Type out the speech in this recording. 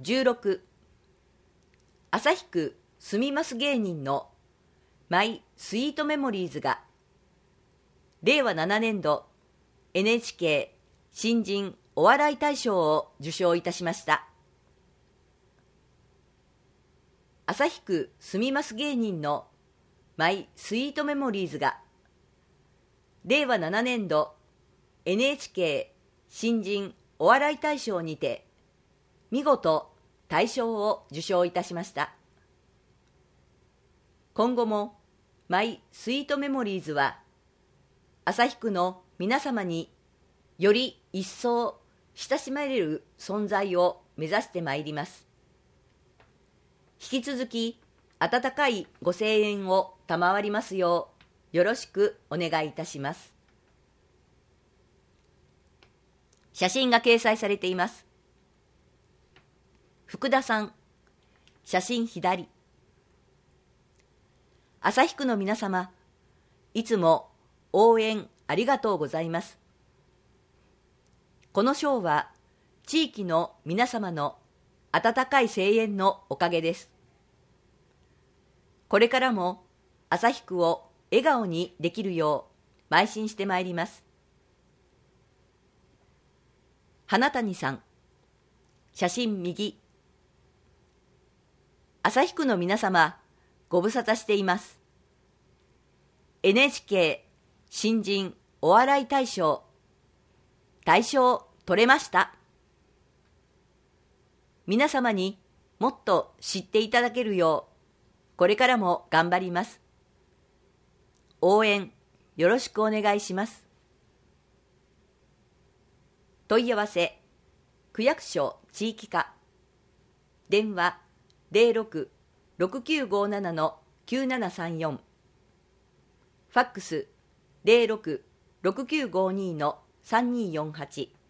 16旭区住みます芸人のマイスイートメモリーズが令和7年度 NHK 新人お笑い大賞を受賞いたしました。旭区住みます芸人のマイスイートメモリーズが令和7年度 NHK 新人お笑い大賞にて見事大賞を受賞いたしました。今後もマイスイートメモリーズは旭区の皆様により一層親しまれる存在を目指してまいります。引き続き温かいご声援を賜りますようよろしくお願いいたします。写真が掲載されています。福田さん、写真左。旭区の皆様、いつも応援ありがとうございます。この賞は地域の皆様の温かい声援のおかげです。これからも旭区を笑顔にできるよう邁進してまいります。花谷さん、写真右。旭区の皆様、ご無沙汰しています。NHK 新人お笑い大賞、大賞取れました。皆様にもっと知っていただけるよう、これからも頑張ります。応援よろしくお願いします。問い合わせ、区役所地域課、電話06-6957-9734、ファックス06-6952-3248